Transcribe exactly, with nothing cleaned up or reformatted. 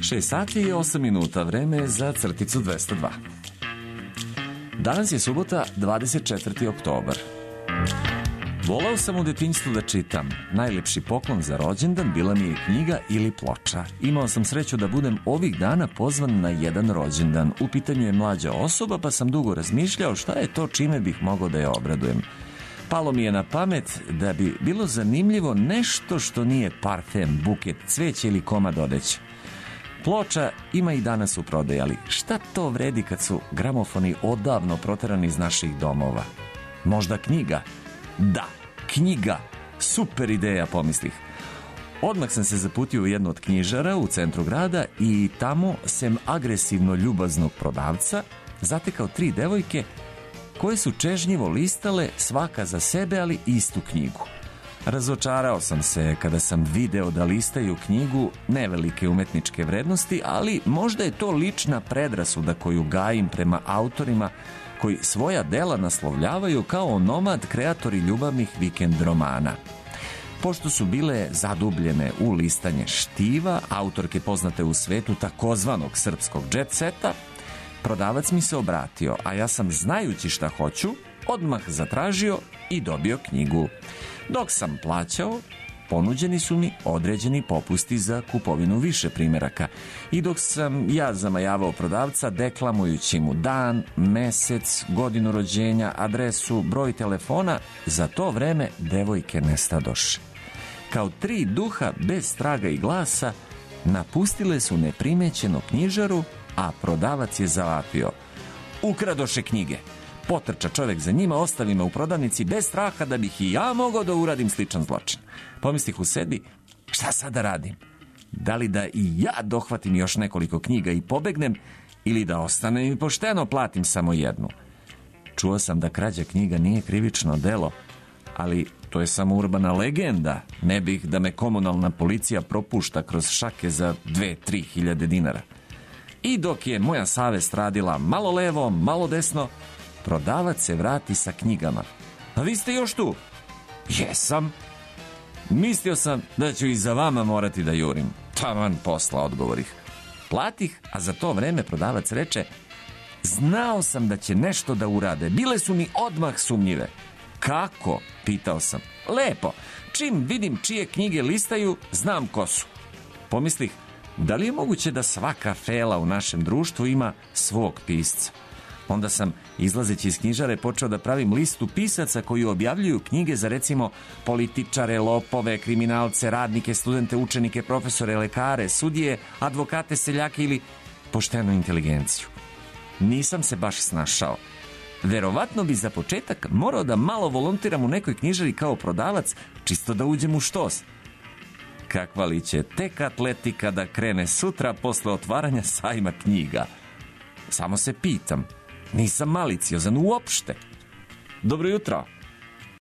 šest sati i osam minuta, vreme za crticu dvesta dva. Danas je subota, dvadeset četvrti oktobar. Volao sam u detinjstvu da čitam. Najlepši poklon za rođendan bila mi je knjiga ili ploča. Imao sam sreću da budem ovih dana pozvan na jedan rođendan. U pitanju je mlađa osoba, pa sam dugo razmišljao šta je to čime bih mogao da je obradujem. Palo mi je na pamet da bi bilo zanimljivo nešto što nije parfem, buket, cveće ili komad odeće. Ploča ima i danas u prodaji, ali šta to vredi kad su gramofoni odavno proterani iz naših domova? Možda knjiga? Da, knjiga. Super ideja, pomislih. Odmah sam se zaputio u jednu od knjižara u centru grada i tamo, sem agresivno ljubaznog prodavca, zatekao tri devojke koje su čežnjivo listale svaka za sebe, ali istu knjigu. Razočarao sam se kada sam video da listaju knjigu nevelike umetničke vrednosti, ali možda je to lična predrasuda koju gajim prema autorima koji svoja dela naslovljavaju kao onomad kreatori ljubavnih vikend romana. Pošto su bile zadubljene u listanje štiva, autorke poznate u svetu takozvanog srpskog jet seta, prodavac mi se obratio, a ja sam, znajući šta hoću, odmah zatražio i dobio knjigu. Dok sam plaćao, ponuđeni su mi određeni popusti za kupovinu više primeraka. I dok sam ja zamajavao prodavca deklamujući mu dan, mesec, godinu rođenja, adresu, broj telefona, za to vreme devojke nestadoše. Kao tri duha bez traga i glasa napustile su neprimećeno knjižaru, a prodavac je zavapio: ukradoše knjige. Potrča čovjek za njima, ostavi me u prodavnici bez straha da bih i ja mogao da uradim sličan zločin. Pomislih u sebi, šta sad da radim? Da li da i ja dohvatim još nekoliko knjiga i pobegnem, ili da ostanem i pošteno platim samo jednu? Čuo sam da krađa knjiga nije krivično delo, ali to je samo urbana legenda. Ne bih da me komunalna policija propušta kroz šake za dve, tri hiljade dinara. I dok je moja savest radila malo levo, malo desno, prodavac se vrati sa knjigama. A vi ste još tu? Jesam. Mislio sam da ću i za vama morati da jurim. Taman posla, odgovorih. Platih, a za to vreme prodavac reče: znao sam da će nešto da urade. Bile su mi odmah sumnjive. Kako? Pitao sam. Lepo. Čim vidim čije knjige listaju, znam ko su. Pomislih, da li je moguće da svaka fela u našem društvu ima svog pisca? Onda sam, izlazeći iz knjižare, počeo da pravim listu pisaca koji objavljuju knjige za, recimo, političare, lopove, kriminalce, radnike, studente, učenike, profesore, lekare, sudije, advokate, seljake ili poštenu inteligenciju. Nisam se baš snašao. Verovatno bi za početak morao da malo volontiram u nekoj knjižari kao prodavac, čisto da uđem u štos. Kakva li će tek atletika da krene sutra posle otvaranja sajma knjiga? Samo se pitam. Nisam maliciozan uopšte. Dobro jutro.